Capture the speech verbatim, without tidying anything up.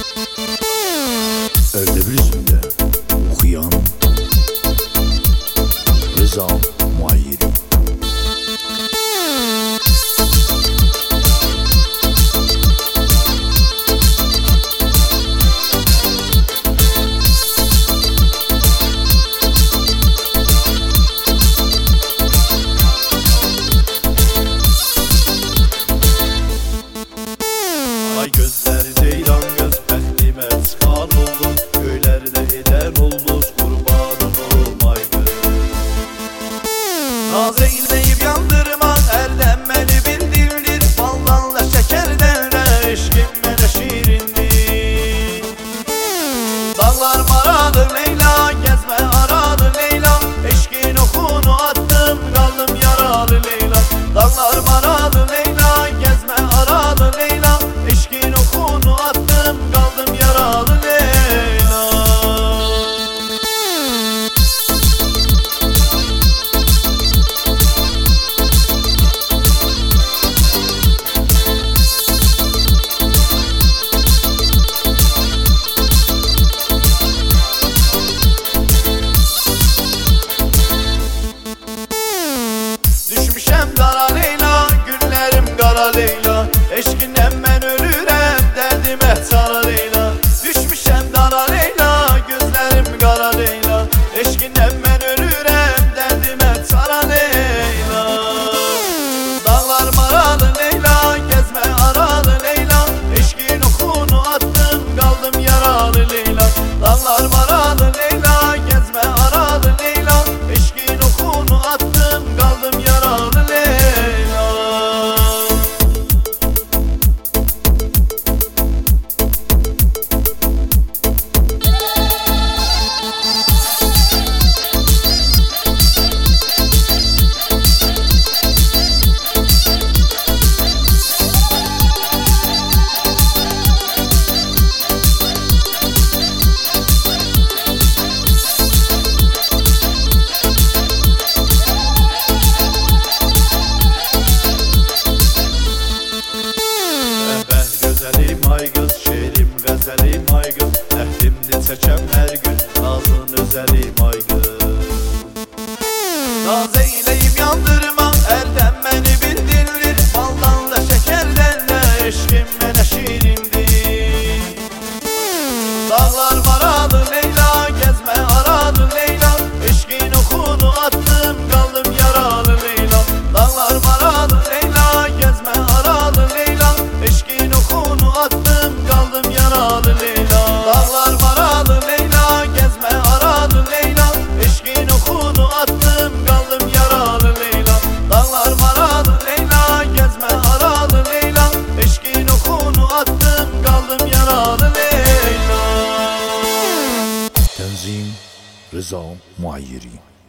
Erdebil'de okuyan Rıza Muayyeri. Ay gözleri ceylan göz bəxtimə çıxan oldu, göylərdə edən olmuş qurbanın olmaydı. Naz eyləyib yandırman ərdən məni bildirir, baldanla şəkərdən eşqim mənə şirindir. Dağlar maralı Leyla, gəzmə aralı Leyla, eşqin oxunu attım, qaldım yaralı Leyla. Dağlar maralı Leyla, gəzmə aralı Leyla, eşqin oxunu attım, qaldım yaralı Leyla. Düşmüşəm qara Leyla, günlərim qara Leyla, eşqindən mən ölürəm, dərdimə çara Leyla. Düşmüşəm qara Leyla, gözlərim qara Leyla, eşqindən mən ölürəm, dərdimə çara Leyla. Dağlar maralı Leyla, gəzmə aralı Leyla, eşqin oxunu attım, qaldım yaralı Leyla. Dağlar maralı Leyla, gəzmə aralı Leyla, eşqin oxunu attım, qaldım yaralı Leyla. Bəh gözəlim ay qız, şeirim qəzəlim ay qız, əhdimdir çəkəm hər gün, nazın özəlim ay qız. Naz eyləyib yandırma, ərdən məni bildirir, baldanla şəkərdən də eşqim mənə şirindir. Dağlar maralı Leyla, gəzmə aralı Leyla, eşqin oxunu attım, qaldım yaralı Leyla. Dağlar maralı Leyla, gəzmə aralı Leyla, eşqin oxunu attım, qaldım yaralı Leyla. Dağlar maralı Leyla, gəzmə aralı Leyla, eşqin oxunu attım, qaldım yaralı Leyla. Dağlar maralı Leyla, gəzmə aralı Leyla, eşqin oxunu attım, qaldım yaralı Leyla. Tenzim Rıza Muayyeri.